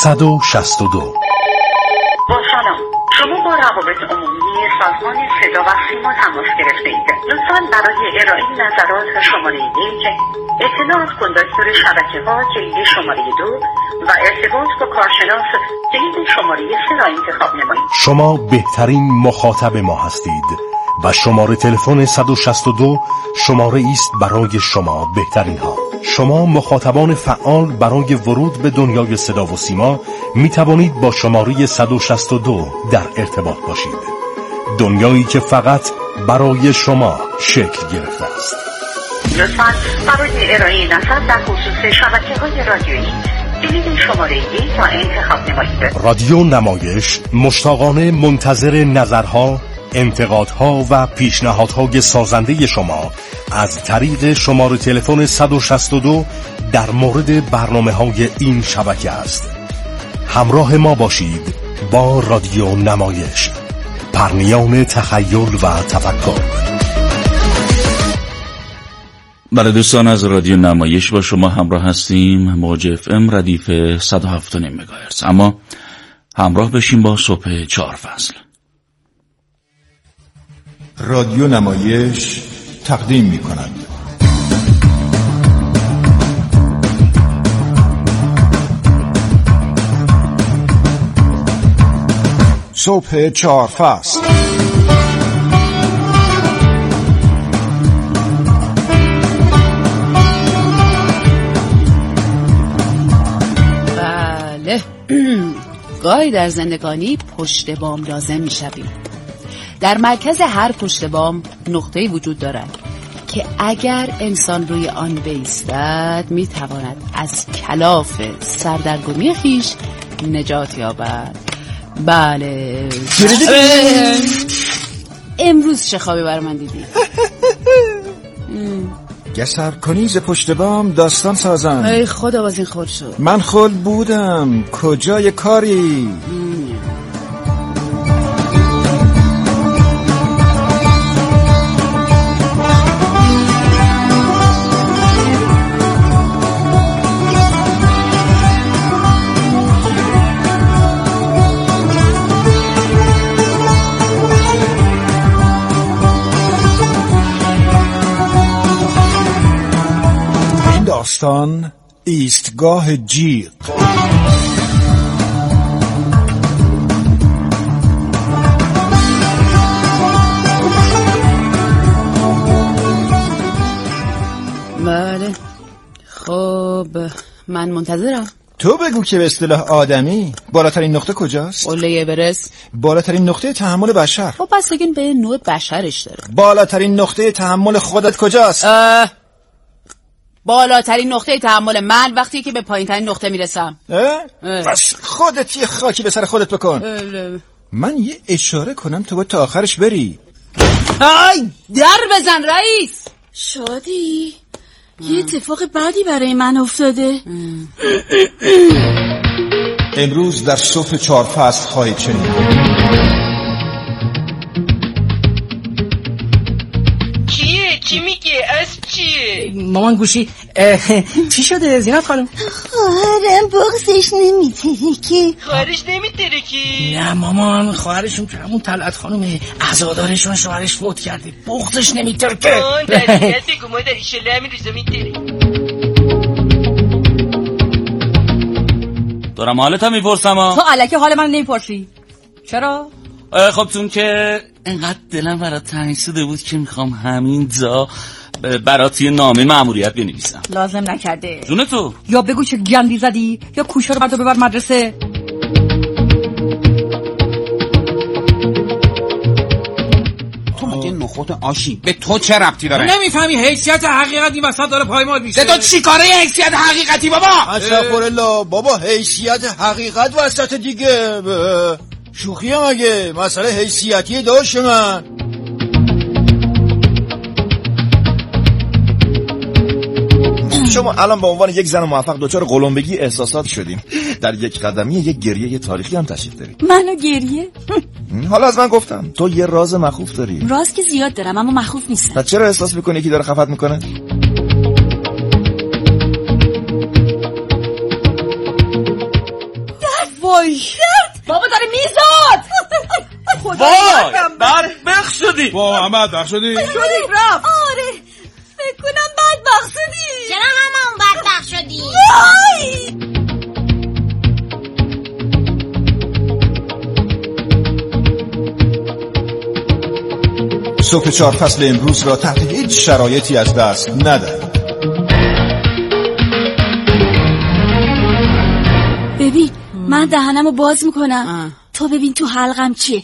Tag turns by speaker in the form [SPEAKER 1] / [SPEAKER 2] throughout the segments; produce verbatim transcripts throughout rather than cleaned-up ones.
[SPEAKER 1] صد و شصت و دو.
[SPEAKER 2] با سلام، شما با روابط عمومی سازمان صدا و سیما تماس گرفته اید. لطفاً برای ارائه نظرات شماره یک، اطلاعات کندکتور شبکه ها کلید شماره دو و ارتباط با کارشناس کلید شماره سه را انتخاب نمایید.
[SPEAKER 1] شما بهترین مخاطب ما هستید و شماره تلفن صد و شصت و دو شماره است برای شما بهترین ها. شما مخاطبان فعال برای ورود به دنیای صدا و سیما می توانید با شماره صد و شصت و دو در ارتباط باشید. دنیایی که فقط برای شما شکل گرفته است.
[SPEAKER 2] لطفاً برای ارائه نظر در خصوص شبکه‌های رادیویی کلید شماره یک را انتخاب نمایید.
[SPEAKER 1] رادیو نمایش مشتاقانه منتظر نظرها، انتقادها و پیشنهادهای سازنده شما از طریق شماره تلفن صد و شصت و دو در مورد برنامه‌های این شبکه است. همراه ما باشید با رادیو نمایش، پرنیان تخیل و تفکر.
[SPEAKER 3] برای دوستان از رادیو نمایش با شما همراه هستیم، موج اف ام ردیف صد و هفت و نیم مگاهرتز. اما همراه بشیم با صبح چهار فصل.
[SPEAKER 4] رادیو نمایش تقدیم می کند صبح چهار فصل.
[SPEAKER 5] بله گاهی در زندگانی پشت بام لازم می شویم. در مرکز هر پشت بام نقطه‌ای وجود دارد که اگر انسان روی آن بایستد می تواند از کلاف سردرگمی خویش نجات یابد. بله امروز چه خوابی بر من دیدی؟
[SPEAKER 4] گسر کنیز پشت بام داستان سازن.
[SPEAKER 5] ای خدا باز این خود شد.
[SPEAKER 4] من خود بودم کجای کاری. داستان ایستگاه جیغ.
[SPEAKER 5] بله خب من منتظرم.
[SPEAKER 4] تو بگو که به اصطلاح آدمی بالاترین نقطه کجاست؟
[SPEAKER 5] قله اورست.
[SPEAKER 4] بالاترین نقطه تحمل بشر.
[SPEAKER 5] خب پس بگین به نوع بشرش داره.
[SPEAKER 4] بالاترین نقطه تحمل خودت کجاست؟
[SPEAKER 5] اه بالاترین نقطه تحمل من وقتی که به پایین ترین نقطه میرسم.
[SPEAKER 4] اه؟ اه. بس خودت یه خاکی به سر خودت بکن. اه اه. من یه اشاره کنم تو باید تا آخرش بری.
[SPEAKER 5] ای در بزن رئیس.
[SPEAKER 6] شادی یه اتفاق بعدی برای من افتاده.
[SPEAKER 4] امروز در صبح چهار فصل خواهید شنید.
[SPEAKER 7] چی میگه؟ از چیه؟
[SPEAKER 8] مامان گوشی چی شده زینت خانم؟
[SPEAKER 6] خواهرم بغزش نمیتره که.
[SPEAKER 7] خواهرش نمیتره که؟
[SPEAKER 8] نه مامان خواهرشون که همون طلعت خانومه، عزادارشون شوهرش فوت کرده، بغزش نمیتره که.
[SPEAKER 7] آن در دیگه بگو مادر ایشالله همین روزا میتره.
[SPEAKER 3] دارم حالت هم میپرسم ها.
[SPEAKER 8] تو الکی حال من نمیپرسی چرا؟
[SPEAKER 3] خب چون که انقدر دلم برات تنگ شده بود که میخوام همین جا برات یه نامه مأموریت بنویسم.
[SPEAKER 8] لازم نکرده.
[SPEAKER 3] جون تو
[SPEAKER 8] یا بگو چه گندی زدی یا کوشا رو بردار ببر مدرسه.
[SPEAKER 9] تو مگه نخوت آشی به تو چه ربطی داره؟
[SPEAKER 10] نمیفهمی حیثیت حقیقتی وسط داره پایمال میشه.
[SPEAKER 9] تو چی کاره حیثیت حقیقتی بابا؟
[SPEAKER 4] استغفرالله بابا، حیثیت حقیقت وسط دیگه. شوخیه مگه؟ مسئله حیثیتی داشت من. شما الان به عنوان یک زن موفق دچار قلمبگی احساسات شدیم. در یک قدمی یک گریه تاریخی هم تشریف دارید.
[SPEAKER 6] منو گریه؟
[SPEAKER 4] حالا از من گفتم تو یه راز مخوف داری.
[SPEAKER 6] راز که زیاد دارم اما مخوف نیستم.
[SPEAKER 4] پس چرا احساس میکنی یکی داره خفت میکنه؟
[SPEAKER 3] وای بدبخت شدی.
[SPEAKER 4] با هم بدبخت شدی؟
[SPEAKER 6] شدی رفت. آره فکر کنم بدبخت شدی.
[SPEAKER 11] چرا همون بدبخت شدی؟
[SPEAKER 6] وای
[SPEAKER 4] صبح چهار فصل امروز را تحت هیچ شرایطی از دست ندهید.
[SPEAKER 6] ببین من دهنمو باز میکنم. تو ببین تو حلقم چیه.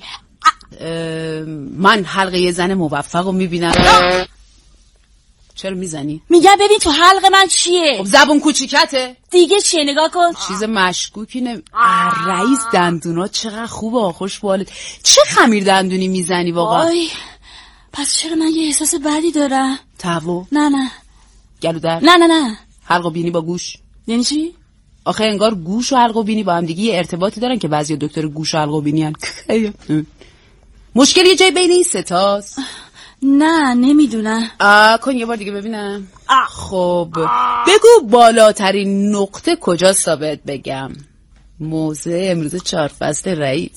[SPEAKER 5] من حلقه زن موفق رو میبینم. چرا میزنی؟
[SPEAKER 6] میگم ببین تو حلق من چیه.
[SPEAKER 5] خب زبون کوچیکته
[SPEAKER 6] دیگه چیه نگاه کن.
[SPEAKER 5] چیز مشکوکی نمی. رئیس دندونا چقدر خوبه خوش بالت. چه خمیر دندونی میزنی واقعا؟
[SPEAKER 6] آی پس چرا من یه احساس بدی دارم؟
[SPEAKER 5] تهوع؟
[SPEAKER 6] نه نه.
[SPEAKER 5] گلو درد؟
[SPEAKER 6] نه نه نه.
[SPEAKER 5] حلق و بینی با گوش؟
[SPEAKER 6] یعنی چی؟
[SPEAKER 5] آخه انگار گوش و حلق و بینی با هم دیگه یه ارتباطی دارن که بعضی دکتر گوش و حلق و بینی هن. مشکل یه جای بین این ستاست؟
[SPEAKER 6] نه نمیدونم.
[SPEAKER 5] آه کن یه بار دیگه ببینم. خب بگو بالاترین نقطه کجاست تا بهت بگم. موضع امروز چهار فصل رئیس.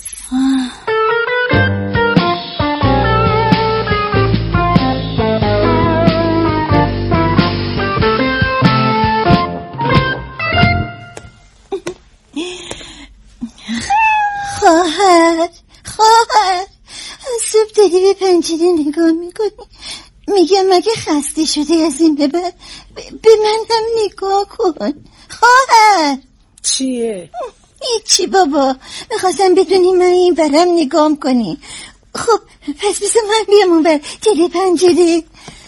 [SPEAKER 11] خواهر خواهر صبح داری به پنجره نگاه میکنی میگم مگه خسته شده از این به بعد به من هم نگاه کن خواهر.
[SPEAKER 8] چیه؟
[SPEAKER 11] هیچی بابا میخواستم بدونی من این برم نگاه کنی. خب پس بسه من بیام اون بر جلوی پنجره.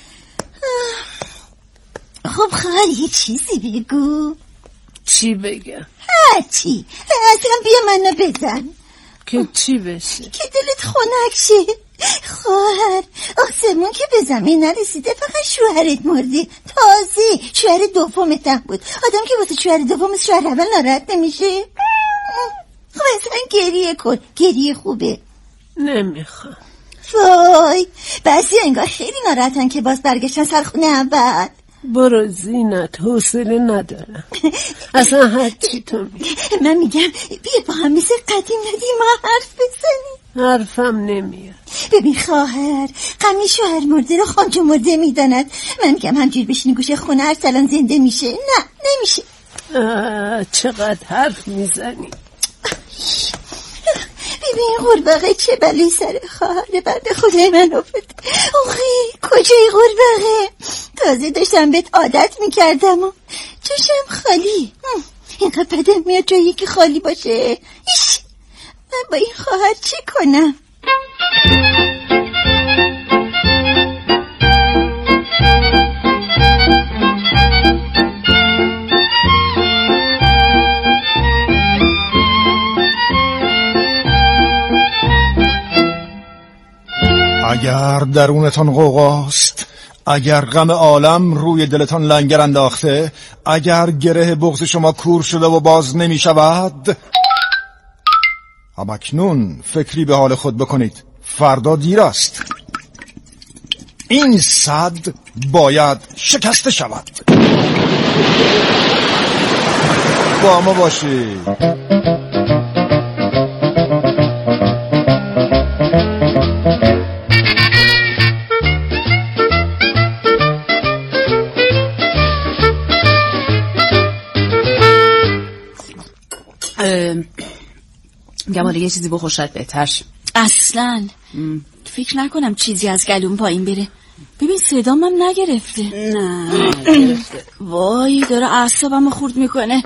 [SPEAKER 11] خب خواهر یه چیزی بگو.
[SPEAKER 8] چی بگم؟
[SPEAKER 11] هرچی اصلا بیا منو بزن.
[SPEAKER 8] که چی بشه؟
[SPEAKER 11] که دلت خنک شه. خواهر آسمون که به زمین نرسیده فقط شوهرت مرده. تازه شوهر دومت هم بود. آدم که واسه شوهر دومش شوهر اول ناراحت نمیشه؟ خب اصلا گریه کن. گریه خوبه.
[SPEAKER 8] نمیخوام.
[SPEAKER 11] وای بعضی انگار خیلی ناراحتن که باز برگشتن سر خونه اول.
[SPEAKER 8] برو زینت حوصله ندارم. اصلا هر چی تو میگی.
[SPEAKER 11] من میگم بیا با هم مثل قدیم ندیم ما حرف بزنیم.
[SPEAKER 8] حرفم نمیاد.
[SPEAKER 11] ببین خواهر غمی شوهر مرده رو خانجو مرده میداند. من میگم همجور بشینی گوشه خونه ارسلان زنده میشه. نه نمیشه.
[SPEAKER 8] چقدر حرف میزنی.
[SPEAKER 11] ببین قورباغه چه بلی سر خواهر بنده خدای من افتاد. اوخی کجای قورباغه؟ تازه داشتم بهت عادت میکردم و جاشم خالی. اینقدر بدم میاد جایی که خالی باشه. ایش من با این خواهر چی کنم؟
[SPEAKER 4] اگر درونتان غوغاست، اگر غم عالم روی دلتان لنگر انداخته، اگر گره بغض شما کور شده و باز نمی شود، همکنون فکری به حال خود بکنید. فردا دیر است. این صد باید شکسته شود. با ما باشید.
[SPEAKER 5] میگم حالا یه چیزی بخورشت بهتر.
[SPEAKER 6] اصلا ام. فکر نکنم چیزی از گلوم پایین بره. ببین صدام هم نگرفته.
[SPEAKER 5] نه نگرفته.
[SPEAKER 6] وای داره اعصابمو خورد میکنه.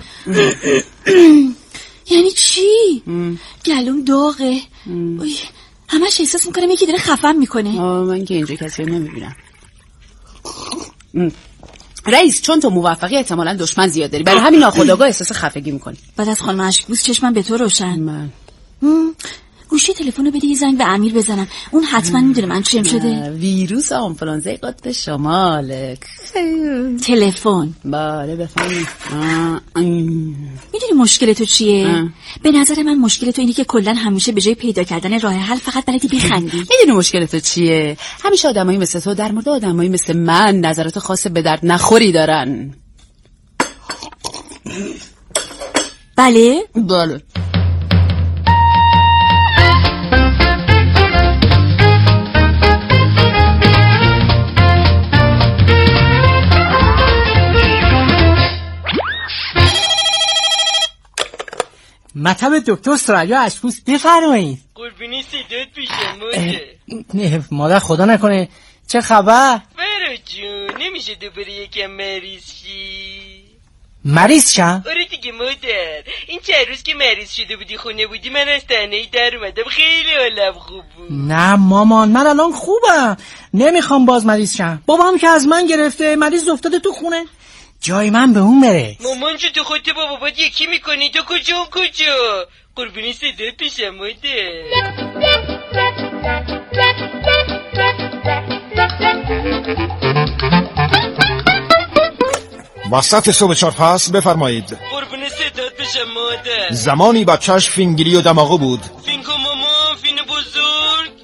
[SPEAKER 6] یعنی چی؟ ام. گلوم داغه. وای همش احساس میکنم یکی داره خفم میکنه.
[SPEAKER 5] آه من که اینجا کسی رو نمیبینم. رئیس چون تو موفقی احتمالاً دشمن زیاد داری، برای همین ناخودآگاه احساس خفگی میکنی.
[SPEAKER 6] بعد از خانم اشکبوس چشمم به تو روشن.
[SPEAKER 5] من
[SPEAKER 6] گوشی تلفن رو بده یه زنگ به امیر بزنم. اون حتما میدونه من چیم شده.
[SPEAKER 5] ویروس آنفولانزای قطب شمال.
[SPEAKER 6] تلفن
[SPEAKER 5] بله بفهمی.
[SPEAKER 6] میدونی مشکل تو چیه؟ اه. به نظر من مشکل تو اینه که کلا همیشه به جای پیدا کردن راه حل فقط بلدی بخندی.
[SPEAKER 5] میدونی مشکل تو چیه؟ همیشه آدمایی مثل تو در مورد آدمایی مثل من نظرات خاص به درد نخوری دارن.
[SPEAKER 6] بله؟
[SPEAKER 5] بله.
[SPEAKER 8] مطب دکتر سریا اشپوس بفرمایید.
[SPEAKER 7] قربونی صدات پیشم ماده.
[SPEAKER 8] نه مادر خدا نکنه. چه خبر؟
[SPEAKER 7] فرا جون نمیشه دوباره یکم مریض شی؟
[SPEAKER 8] مریض شم؟
[SPEAKER 7] آره دیگه مادر، این چند روز که مریض شده بودی خونه بودی من از تنهایی در اومدم، خیلی حالم خوب بود.
[SPEAKER 8] نه مامان من الان خوبم، نمیخوام باز مریض شم. بابام که از من گرفته مریض افتاده تو خونه، جای من به اون بره.
[SPEAKER 7] مامان جو تو خودت با بابات یکی میکنی، تو کجا اون کجا؟ قربونی صدات پیشم مادر.
[SPEAKER 4] وسط صبح چهارفصل بفرمایید.
[SPEAKER 7] قربون صدات بشم مادر.
[SPEAKER 4] زمانی بچهش فینگلی و دماغو بود.
[SPEAKER 7] فینگو ماما فین بزرگ.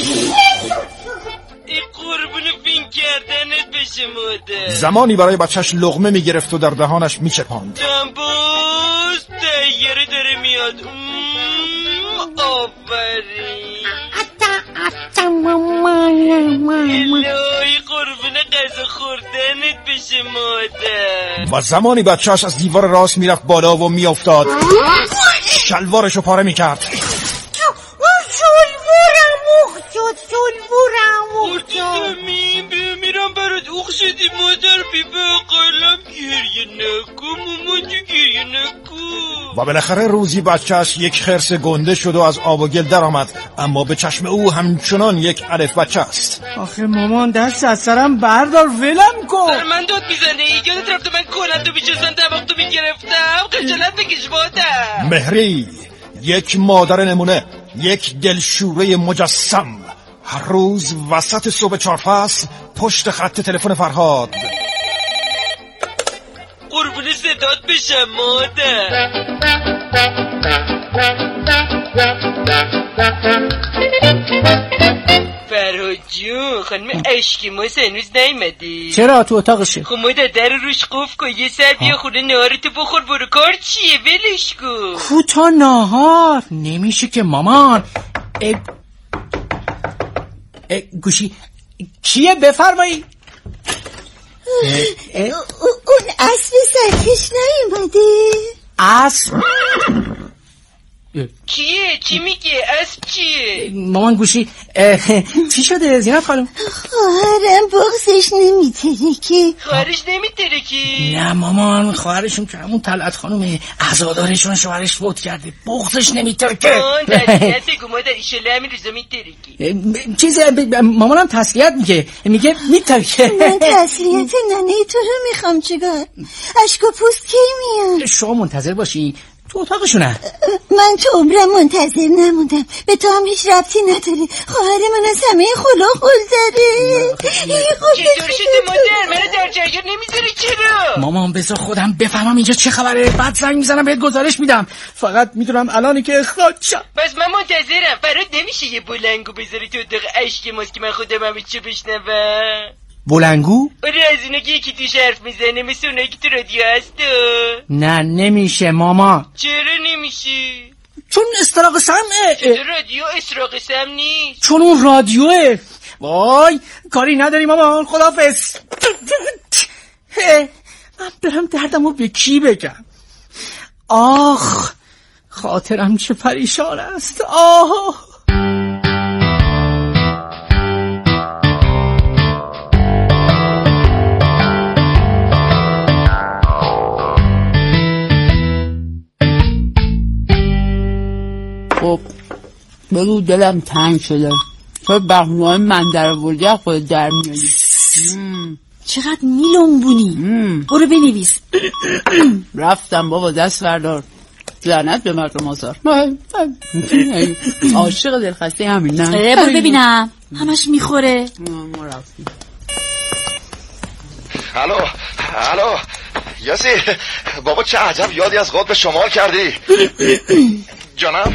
[SPEAKER 7] ای قربون فین کردنت بشه مادر.
[SPEAKER 4] زمانی برای بچهش لقمه میگرفت و در دهانش میچپاند.
[SPEAKER 7] دنبوز تیاره داره میاد. آفرین الهی قربون غذا خوردنت بشه مادر.
[SPEAKER 4] و زمانی بچهش از دیوار راست میرفت بالا و میافتاد، شلوارشو پاره میکرد.
[SPEAKER 11] شلوارم افتاد، شلوارم
[SPEAKER 7] افتاد. زمین بیا میرم برات اوخ شدی مادر، بی به قلم گریه نکن مامان جو گریه نکن.
[SPEAKER 4] و بالاخره روزی بچهش یک خرس گنده شد و از آب و گل در آمد، اما به چشم او همچنان یک الف بچه است.
[SPEAKER 8] آخه مامان دست از سرم بردار ولم کن.
[SPEAKER 7] بر من داد میزنه، یادت رفته من کنندو میشستم دماغتو میگرفتم. خجالت بکش مادر.
[SPEAKER 4] مهری یک مادر نمونه، یک دلشوره مجسم، هر روز وسط صبح چهارفصل پشت خط تلفن فرهاد.
[SPEAKER 7] قربون صدات بشم مادر. فرهاد جون خانم اشکیماس هنوز نیومدی؟
[SPEAKER 8] چرا تو اتاقشه؟
[SPEAKER 7] خب مادر در روش قفل کن، یه سر بیا خونه نهارتو بخور برو. کار چیه ولش کن.
[SPEAKER 8] کوتا نهار نمیشه که مامان. اه... اه... گوشی کیه بفرمایی؟
[SPEAKER 11] اون اسب سرکش نیومده؟
[SPEAKER 8] اسب؟
[SPEAKER 7] کیه؟ چی میگه؟ اسب چیه؟
[SPEAKER 8] مامان گوشی چی شده زینب خانم؟
[SPEAKER 11] خواهرم بغزش نمیترکه.
[SPEAKER 7] خواهرش نمیترکه؟
[SPEAKER 8] نه مامان خواهرشون که همون طلعت خانومه، عزادارشون شوهرش فوت کرده، بغزش نمیترکه.
[SPEAKER 7] آن تسلیت بگو مادر ایشالله همین روزا میترکه.
[SPEAKER 8] چیزی مامانم تسلیت میگه میگه میترکه.
[SPEAKER 11] من تسلیت ننه تو رو میخوام. چیکار؟ اشک و پوست کی میاد؟
[SPEAKER 8] شما منتظر باشی تو اتاقشونه.
[SPEAKER 11] من تو عمرم منتظر نموندم، به تو هم هیچ ربطی نداره. خواهر من از همه خلا خل داره.
[SPEAKER 7] چطور شده مادر؟ منو در جریان نمیذاری چرا؟
[SPEAKER 8] مامان بذار خودم بفهمم اینجا چه خبره، بعد زنگ میزنم بهت گزارش میدم. فقط میدونم الانی که اخراج شم.
[SPEAKER 7] بس من منتظرم. فرات نمیشه یه بلنگو بذاری تو اتاق اشکیماس که من خودم همه چه بشنوم؟
[SPEAKER 8] بلنگو؟
[SPEAKER 7] آره از اینا که یکی توش حرف میزنه مثل اونایی که تو رادیو هست.
[SPEAKER 8] نه نمیشه ماما.
[SPEAKER 7] چرا نمیشه؟
[SPEAKER 8] چون استراق سمعه.
[SPEAKER 7] چرا رادیو استراق سمع نیست؟
[SPEAKER 8] چون اون رادیوه. وای کاری نداری مامان، خداحافظ. من برم دردمو به کی بگم؟ آخ خاطرم چه پریشان است. آه
[SPEAKER 5] خب بگو دلم تنگ شده، تو بهنوهای من در آوردی از خود در میاری.
[SPEAKER 6] چقدر میلونبونی. برو بنویس.
[SPEAKER 5] رفتم بابا دست بردار. لعنت به مردم آزار. عاشق دلخسته همین نه.
[SPEAKER 6] برو ببینم همش میخوره.
[SPEAKER 5] ما رفتیم.
[SPEAKER 12] الو الو یاسی بابا چه عجب یادی از قطب شمال کردی. جانم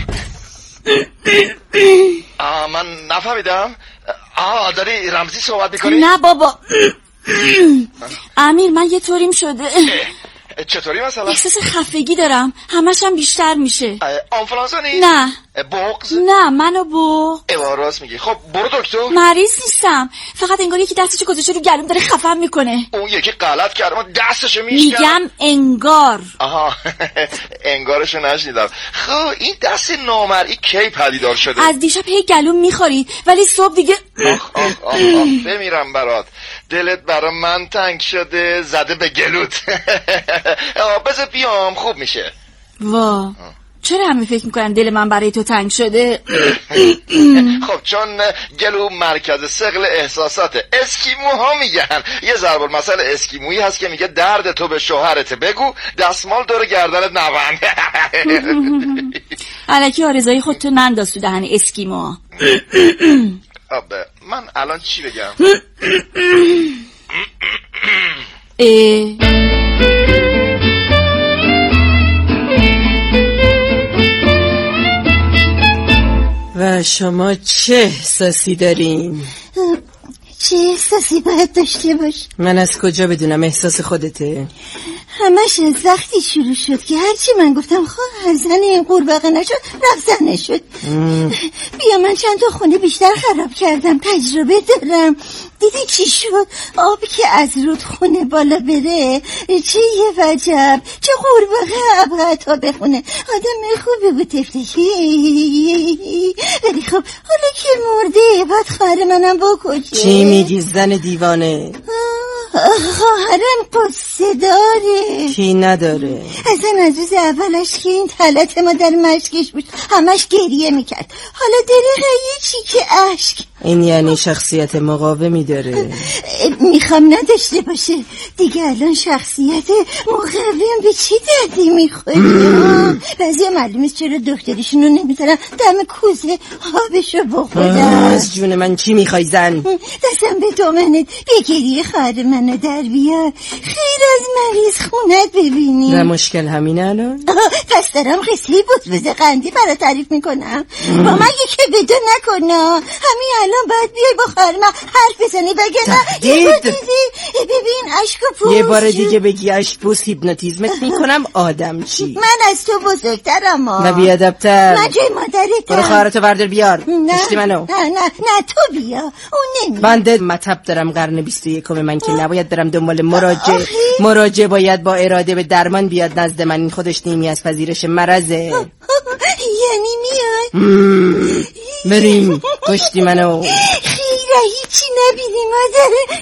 [SPEAKER 12] آه من نفهمیدم. آه داری رمزی صحبت میکنی؟
[SPEAKER 6] نه بابا امیر من یه طوریم شده.
[SPEAKER 12] چطوری مثلا؟
[SPEAKER 6] احساس خفگی دارم، همش هم بیشتر میشه.
[SPEAKER 12] آنفلانزا نیست؟
[SPEAKER 6] نه.
[SPEAKER 12] بغض؟
[SPEAKER 6] نه منو بغض.
[SPEAKER 12] ایوا راست میگی. خب برو دکتر.
[SPEAKER 6] مریض نیستم، فقط انگار یکی دستشو گذاشته رو گلوم داره خفم میکنه.
[SPEAKER 12] اون یکی غلط کرده، ما دستشو میشکنه.
[SPEAKER 6] میگم انگار.
[SPEAKER 12] آها انگارشو نشنیدم. خب این دست نامرئی کی پدیدار شده؟
[SPEAKER 6] از دیشب هی گلوم میخورید ولی صبح دیگه
[SPEAKER 12] آخ آخ آخ, آخ. بمیرم برات، دلت برا من تنگ شده زده به گلوت. بذار بیام خوب میشه.
[SPEAKER 6] وا چرا همه فکر میکنن دل من برای تو تنگ شده؟
[SPEAKER 12] خب چون گلو مرکز ثقل احساساته. اسکیموها میگن یه ضرب المثل اسکیمویی هست که میگه درد تو به شوهرت بگو، دستمال دور گردنت نبند.
[SPEAKER 6] الکی آرزوی خودتو ننداز تو دهن اسکیموها.
[SPEAKER 12] من الان چی بگم؟
[SPEAKER 6] اه
[SPEAKER 13] و شما چه احساسی دارین؟
[SPEAKER 11] چه احساسی باید داشته باش؟
[SPEAKER 13] من از کجا بدونم احساس خودته؟
[SPEAKER 11] همش از وقتی شروع شد که هرچی من گفتم خواهر زن این قورباغه نشد رفت زنه شد. بیا من چند تا خونه بیشتر خراب کردم، تجربه دارم. دیدی چی شد؟ آب که از رودخونه بالا بره چه یه وجب، چه قورباغه ابغتا بخونه. آدم خوبی بود تفتشی، ولی خب حالا که مرده باید خواهر منم بکشه.
[SPEAKER 13] چی میگی زن دیوانه؟
[SPEAKER 11] خواهرم قصه داره.
[SPEAKER 13] کی نداره؟
[SPEAKER 11] اصلا از روز اولش که این طلت ما در مشکش بود همش گریه میکرد، حالا داره چی که اشک.
[SPEAKER 13] این یعنی شخصیت مقاومی داره؟
[SPEAKER 11] میخوام نداشته باشه دیگه. الان شخصیت مقاوم به چی دردی میخوره؟ بعضی ها معلومه چرا دخترشونو نمیذارن دم کوزه آبشو بخورن.
[SPEAKER 13] از جون من چی میخوای زن؟
[SPEAKER 11] دستم به دومنت بگیری خواهر منو در بیار، خیر از مریض خونت ببینی.
[SPEAKER 13] نه مشکل همینه الان؟
[SPEAKER 11] پس دارم قصه بود بزه قندی برا تعریف میکنم. با من یکی بدو نکنا، همین الان باید بیای با خواهر من حرف بزنی بگه نه یه بار دیدی ببین اشک و پوش.
[SPEAKER 13] یه بار دیگه بگی اشک پوست هیپنوتیزمت میکنم آدم چی؟
[SPEAKER 11] من از تو بزرگترم ها.
[SPEAKER 13] نه بیادبتر.
[SPEAKER 11] من جای مادرتم.
[SPEAKER 13] برو خواهرتو بردار بیار.
[SPEAKER 11] نه
[SPEAKER 13] منو.
[SPEAKER 11] نه نه نه تو بیا، اون نمی.
[SPEAKER 13] بنده مطب دارم قرن بیست و یکم من که نباید برم دنبال مراجع. مراجع باید با اراده به درمان بیاد نزد من، این خودش نیمی از پذیرش مرضه.
[SPEAKER 11] یعنی میاد؟
[SPEAKER 13] بریم کشتی منو.
[SPEAKER 11] خیره هیچی نبینی مادره.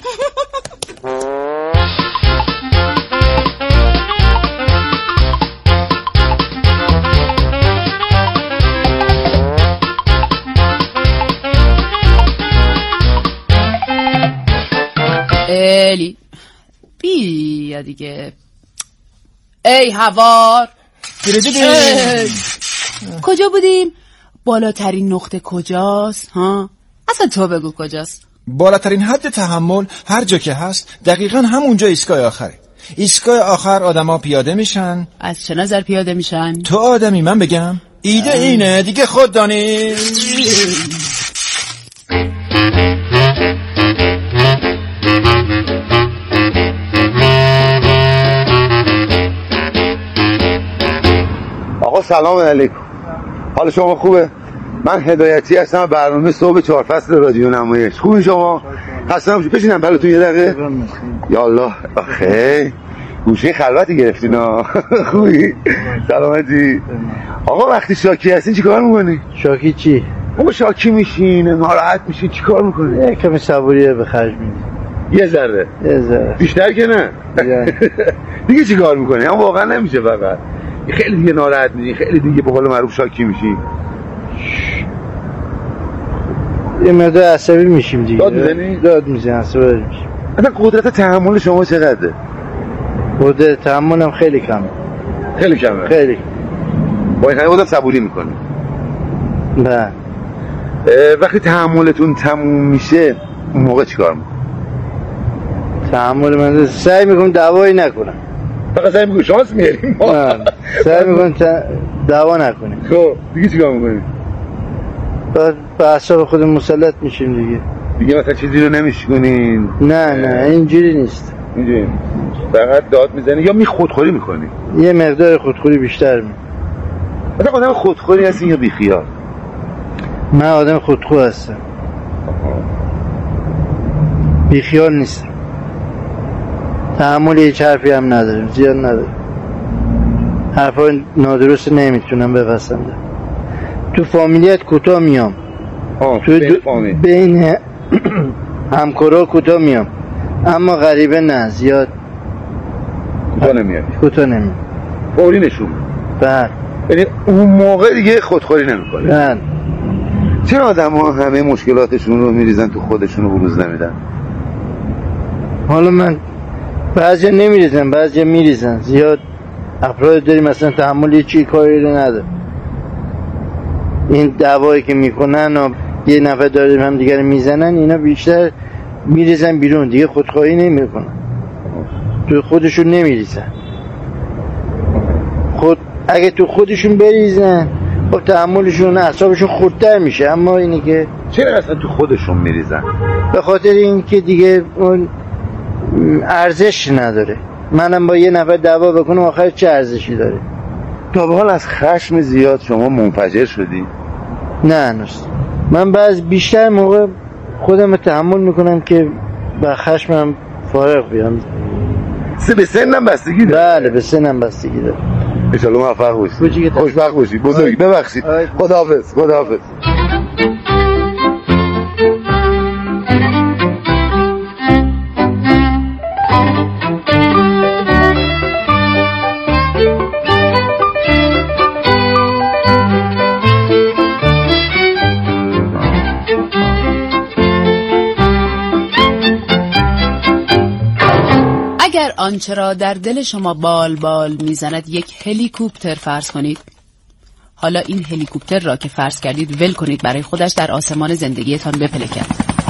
[SPEAKER 5] الی بیا دیگه. ای هوار کجا بودیم؟ بالاترین نقطه کجاست؟ ها اصلا تو بگو کجاست؟
[SPEAKER 4] بالاترین حد تحمل هر جا که هست دقیقا همونجا ایستگاه آخره. ایستگاه آخر آدما پیاده میشن.
[SPEAKER 5] از چه نظر پیاده میشن؟
[SPEAKER 4] تو آدمی من بگم ایده ام. اینه دیگه خود دانی.
[SPEAKER 14] آقا سلام علیکم، حال شما خوبه؟ من هدایتی هستم، برنامه صبح چهار فصل رادیو نمایش. خوبی شما؟ خسته نباشید، بشینم براتون یه دقیقه. یا الله آخه گوشه خلوتی گرفتین ها. خوبی؟ سلامتی؟ آقا وقتی شاکی هستین چیکار میکنی؟
[SPEAKER 15] شاکی چی؟
[SPEAKER 14] آقا شاکی میشین، ناراحت میشین، چیکار میکنی؟
[SPEAKER 15] یه کمی صبوریه به خرج میدی.
[SPEAKER 14] یه ذره
[SPEAKER 15] یه ذره
[SPEAKER 14] بیشتر که نه. دیگه چیکار میکنی؟ اما واقعا نمیشه، فقط خیلی دیگه ناراحت میشی، خیلی دیگه به قول معروف شاکی میشی،
[SPEAKER 15] یه مقدار عصبی میشیم دیگه.
[SPEAKER 14] داد میزنی؟
[SPEAKER 15] داد میزنی، عصبی میشیم.
[SPEAKER 14] اصلا قدرت تحمل شما چقدره؟
[SPEAKER 15] قدرت تحملم خیلی کمه.
[SPEAKER 14] خیلی کمه؟
[SPEAKER 15] خیلی.
[SPEAKER 14] با این همه بودم صبوری میکنی؟
[SPEAKER 15] نه.
[SPEAKER 14] وقتی تحملتون تموم میشه اون موقع چیکار میکنی؟
[SPEAKER 15] تحمل من سعی میکنم دعوایی نکنم.
[SPEAKER 14] فقط سعی میکنم شانس میاریم؟
[SPEAKER 15] نه سعی میکنم تا... دعوا نکنیم.
[SPEAKER 14] خب دیگه چیکار میکنی؟
[SPEAKER 15] بعد به اعصاب خودم مسلط میشیم دیگه.
[SPEAKER 14] دیگه مثلا چیزی رو نمیشکنین؟
[SPEAKER 15] نه نه اینجوری نیست.
[SPEAKER 14] اینجوری فقط داد میزنی یا می خودخوری میکنی؟
[SPEAKER 15] یه مقدار خودخوری بیشتر می.
[SPEAKER 14] مثلا آدم خودخوری هستی یا بیخیال؟
[SPEAKER 15] من آدم خودخور هستم، بیخیال نیستم. تحمل هیچ حرفی هم ندارم، زیاد ندارم. حرفای نادرست نمیتونم بپسندم. تو فامیلیت کوتاه میام، تو دو... بین همکارا کوتاه میام، اما غریبه نه، زیاد
[SPEAKER 14] کوتاه نمیاد.
[SPEAKER 15] کوتاه نمیاد.
[SPEAKER 14] فوری نشون.
[SPEAKER 15] بله.
[SPEAKER 14] یعنی اون موقع دیگه خودخوری نمیکنه.
[SPEAKER 15] بله.
[SPEAKER 14] چرا آدم‌ها همه مشکلاتشون رو میریزن تو خودشون و بروز نمیدن؟
[SPEAKER 15] حالا من بعضی نمیریزن، بعضی میریزن. زیاد افراد داریم مثلا تحمل چی کاری رو نداره. این دعوایی که میکنن و یه نفر داریم هم دیگر میزنن، اینا بیشتر میریزن بیرون، دیگه خودخواهی نمیکنن، تو خودشون نمیریزن. خود اگه تو خودشون بریزن خب تحملشون اعصابشون خردتر میشه. اما اینی که
[SPEAKER 14] چرا اصلا تو خودشون میریزن؟
[SPEAKER 15] به خاطر اینکه دیگه اون ارزش نداره. منم با یه نفر دعوا بکنم آخر چه ارزشی داره؟
[SPEAKER 14] تا به حال از خشم زیاد شما منفجر شدی؟
[SPEAKER 15] نه هنوز. من بعض بیشتر موقع خودم تحمل میکنم که با خشمم فارغ بیام.
[SPEAKER 14] سه به سنم بستگی داره؟
[SPEAKER 15] بله به سنم بستگی داره.
[SPEAKER 14] انشالله موفق باشی، خوشبخت باشی، بزرگ. ببخشید، خداحافظ. خداحافظ.
[SPEAKER 5] اگر آنچه را در دل شما بال بال میزند یک هلیکوپتر فرض کنید، حالا این هلیکوپتر را که فرض کردید ول کنید برای خودش در آسمان زندگیتان بپلکد.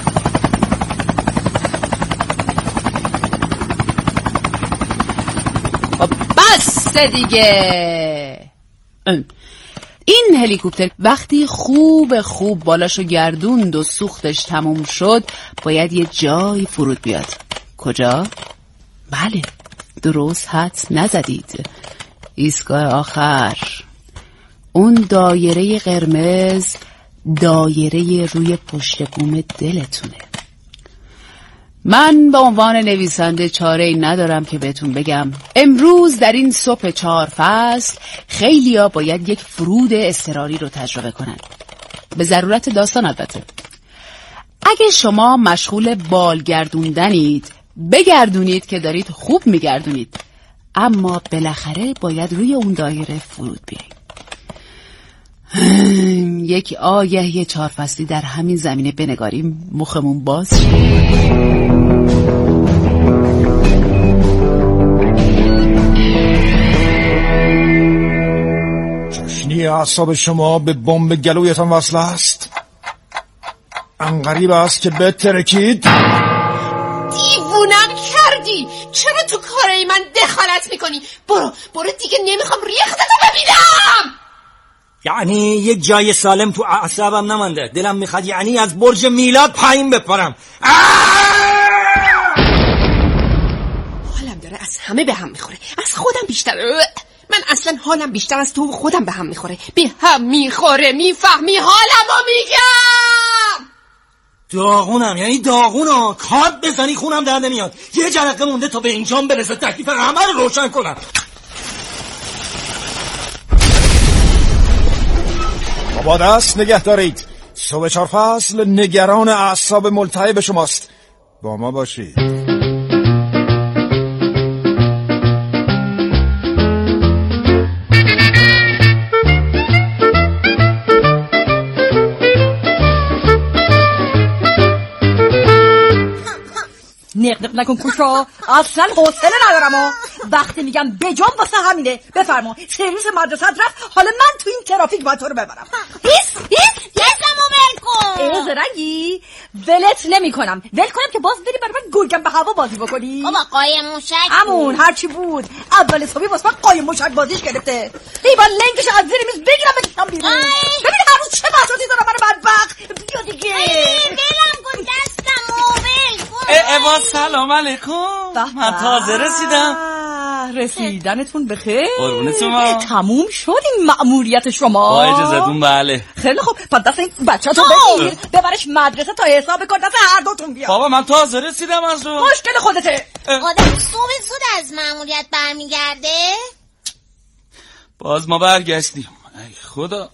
[SPEAKER 5] خب بس دیگه. این هلیکوپتر وقتی خوب خوب بالاشو گردوند و سوختش تموم شد باید یه جایی فرود بیاد. کجا؟ بله درست حدس نزدید، ایستگاه آخر. اون دایره قرمز دایره روی پشت بوم دلتونه. من به عنوان نویسنده چاره‌ای ندارم که بهتون بگم امروز در این صبح چهار فصل خیلیا باید یک فرود اضطراری رو تجربه کنن، به ضرورت داستان البته. اگه شما مشغول بال گردوندنید بگردونید که دارید خوب میگردونید، اما بالاخره باید روی اون دایره فرود بیایید. یک آیه چهار فصلی در همین زمینه بنگاریم مخمون باز
[SPEAKER 4] چشنی اعصاب شما به بمب گلویتان وصل است. انقریب است که بترکید.
[SPEAKER 16] دیوونم کردی، چرا تو کارای من دخالت میکنی؟ برو برو دیگه، نمیخوام ریختتو ببینم.
[SPEAKER 10] یعنی یک جای سالم تو اعصابم نمانده. دلم میخواد یعنی از برج میلاد پایین بپرم.
[SPEAKER 16] حالم داره از همه به هم میخوره، از خودم بیشتر. من اصلا حالم بیشتر از تو و خودم به هم میخوره. به هم میخوره، میفهمی حالمو میگم.
[SPEAKER 10] داغونم، یعنی داغونم. کارت بزنی خونم در نمیاد. یه جرقه مونده تا به اینجام برسه تکلیف همه رو روشن کنم.
[SPEAKER 4] با دست نگه دارید. صبح چهار فصل نگران اعصاب ملتهب شماست. با ما باشید.
[SPEAKER 8] نق نق نکن کوشا، اصلا حوصله ندارم. و وقتی میگم بجام واسه همینه. بفرما سرویس مدرسه رفت، حالا من تو این ترافیک باید تو رو ببرم.
[SPEAKER 11] بیس بیس دستمو ول کن.
[SPEAKER 8] ای زرنگی ولت نمی کنم. ول کنم که باز بری برای من گرگم به هوا بازی بکنی.
[SPEAKER 11] بابا قایم موشک
[SPEAKER 8] همون هرچی بود اول صبحی واسه من قایم موشک بازیش گرفته. ای با لنگش از زیر میز بگیرم بکشم بیرون. ببین هر روز چه بساطی دارم من بدبخت. بیا دیگه
[SPEAKER 11] ولم کن دستمو ول کن.
[SPEAKER 3] ایوا سلام علیکم. من تازه رسیدم.
[SPEAKER 8] رسیدنتون بخیر.
[SPEAKER 3] قربونت شما.
[SPEAKER 8] تموم شد این مأموریت شما.
[SPEAKER 3] با اجازهتون بله.
[SPEAKER 8] خیلی خوب. پس دست این بچه‌تو بگیر ببرش مدرسه تا حساب کن دست هر دوتون بیاد.
[SPEAKER 3] بابا من تازه رسیدم از رو.
[SPEAKER 8] مشکل خودته.
[SPEAKER 11] آدم صبح زود از مأموریت برمیگرده؟
[SPEAKER 3] باز ما برگشتیم. ای خدا.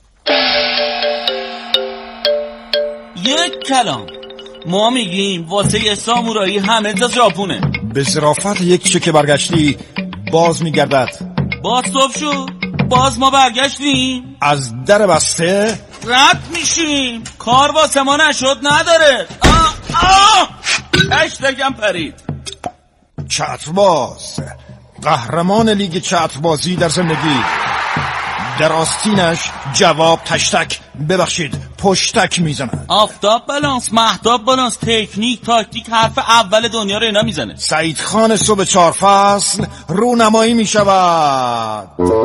[SPEAKER 3] یک کلام ما میگیم واسه سامورایی همه جا ژاپونه.
[SPEAKER 4] به ظرافت یک چکه برگشتی باز میگردد.
[SPEAKER 3] باز صبح شد. باز ما برگشتیم.
[SPEAKER 4] از در بسته
[SPEAKER 3] رد میشیم. کار واسه ما نشد نداره. آه آه اشتگم پرید.
[SPEAKER 4] چترباز قهرمان لیگ چتربازی در زندگی، در آستینش جواب تشتک ببخشید پشتک میزنه.
[SPEAKER 3] آفتاب بالانس، مهتاب بالانس، تکنیک، تاکتیک، حرف اول دنیا رو اینا میزنه.
[SPEAKER 4] سعید خان صبح چهار فصل رونمایی میشود.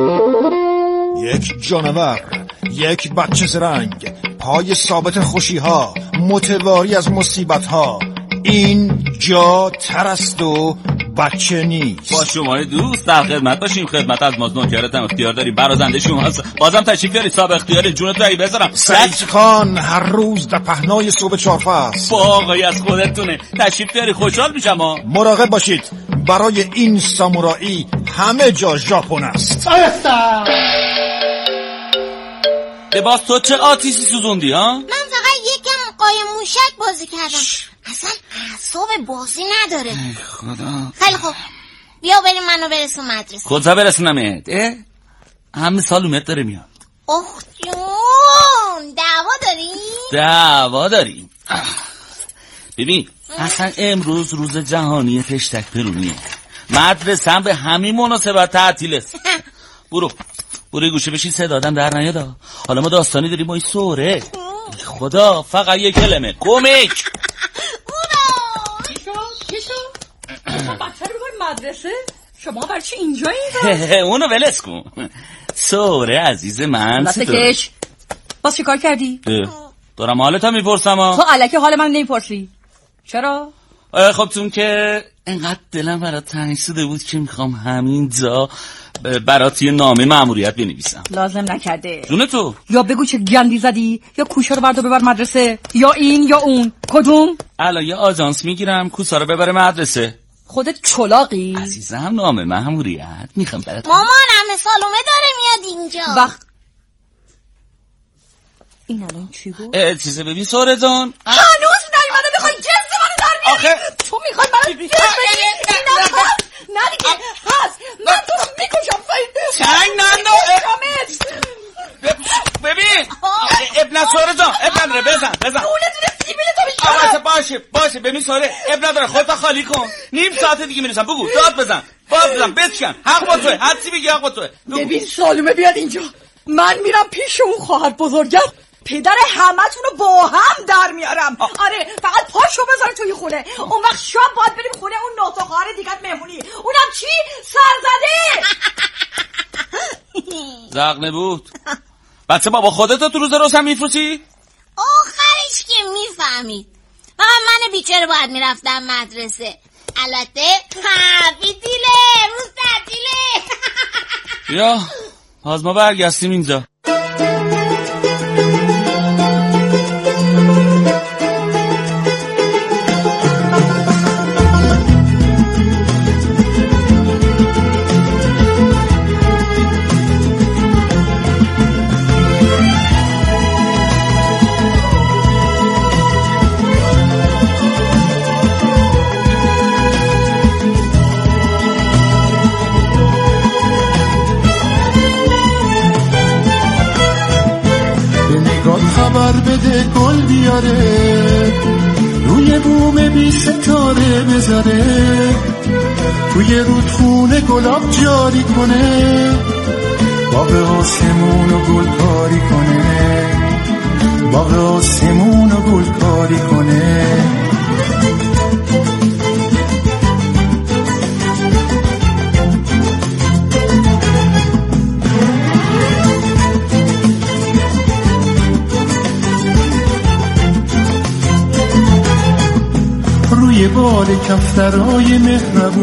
[SPEAKER 4] یک جانور، یک بچه زرنگ، پای ثابت خوشی ها، متواری از مصیبت ها. این جا ترست و بچه نیست.
[SPEAKER 3] با شما دوست در خدمت باشیم. خدمت از ما نوکرتم اختیار داریم. برازنده شما هست. بازم تشریف بیارید صاحب اختیار جونت رو بذارم.
[SPEAKER 4] سعید خان هر روز در پهنای صبح چهار فصل.
[SPEAKER 3] با آقایی از خودتونه. تشریف بیارید خوشحال میشم. ها
[SPEAKER 4] مراقب باشید برای این سامورایی همه جا ژاپن است.
[SPEAKER 3] لباس تو چه آتیسی سوزوندی ها؟
[SPEAKER 11] من فقط یکم قایم موشک بازی کردم. اصلا اعصاب بازی نداره.
[SPEAKER 3] ای خدا.
[SPEAKER 11] خیلی خوب بیا بریم منو برسون مدرسه.
[SPEAKER 3] کجا برسونمت؟ اه؟ همه سالومت داره میاد.
[SPEAKER 11] اوه جون دعوا داریم؟
[SPEAKER 3] دعوا داریم. ببین اصلا امروز روز جهانی خشتک پرونیه. مدرسه هم به همین مناسبت تعطیله. برو برو گوشه بشین صدا دادم در نیاد. حالا ما داستانی داریم با این سوره. خدا فقط یک کلمه کمک.
[SPEAKER 8] بچه رو ببر مدرسه؟ شما برای چی اینجا اینجا؟
[SPEAKER 3] اونو ولس کن. سوره عزیز من
[SPEAKER 8] دست کش. باز چی کار کردی؟
[SPEAKER 3] دارم حالتا میپرسم ها.
[SPEAKER 8] تو علکی حال من نمیپرسی. چرا؟
[SPEAKER 3] خب چون که انقدر دلم برات تنگ شده بود که میخوام همینجا برات یه نامه مأموریت بنویسم.
[SPEAKER 8] لازم نکرده.
[SPEAKER 3] جون تو
[SPEAKER 8] یا بگو چه گندی زدی یا کوشا رو بردار ببر مدرسه، یا این یا اون. کدوم؟
[SPEAKER 3] الان یه آژانس میگیرم کوسا رو ببره مدرسه.
[SPEAKER 8] خودت چلاقی؟
[SPEAKER 3] عزیزم نامه مأموریت میخوام برات.
[SPEAKER 11] مامانم سالومه داره میاد اینجا.
[SPEAKER 8] وقت این الان چی بود؟
[SPEAKER 3] اه چیزه ببین سوره جان.
[SPEAKER 8] هنوز نیومده میخوای جنس منو در بیاری؟
[SPEAKER 3] آخه
[SPEAKER 8] تو میخوای منو جنس بگیری؟ این هست نه دیگه هست. من تو رو میکشم سعید.
[SPEAKER 3] چنگ نندو. ببین ابن سوره جان ابن داره بزن بزن
[SPEAKER 8] دونه دونه سیبیل تو میشارم.
[SPEAKER 3] باشه باشه ببین سوره ابن داره خودتا خالی کن. نیم ساعت دیگه میرسم. بگو داد بزن باز بزن بشکن. حق با توه. هر چی بگی حق با توه.
[SPEAKER 8] ببین سالومه بیاد اینجا. من میرم پیش اون خواهر بزرگم. پدر همتون رو با هم در میارم. آره فقط پاشو بذار توی خونه. اون وقت شب باید بریم خونه اون نقطه خواهر دیگت مهمونی. اونم چی؟ سرزده.
[SPEAKER 3] زغنه بود. بچه بابا خودتو تو روز روشن میفروشی؟
[SPEAKER 11] آخرش که میفهمید. فقط من بیچاره باید میرفتم مدرسه. البته بیدیله روز تعطیله.
[SPEAKER 3] یا باز ما برگشتیم اینجا.
[SPEAKER 17] خبر بده گل بیاره روی بوم بی ستاره بذاره توی رودخونه گلاب جاری کنه باغ آسمون و گل کاری کنه باغ آسمون و گل کاری کنه روی بال کفترای مهربون.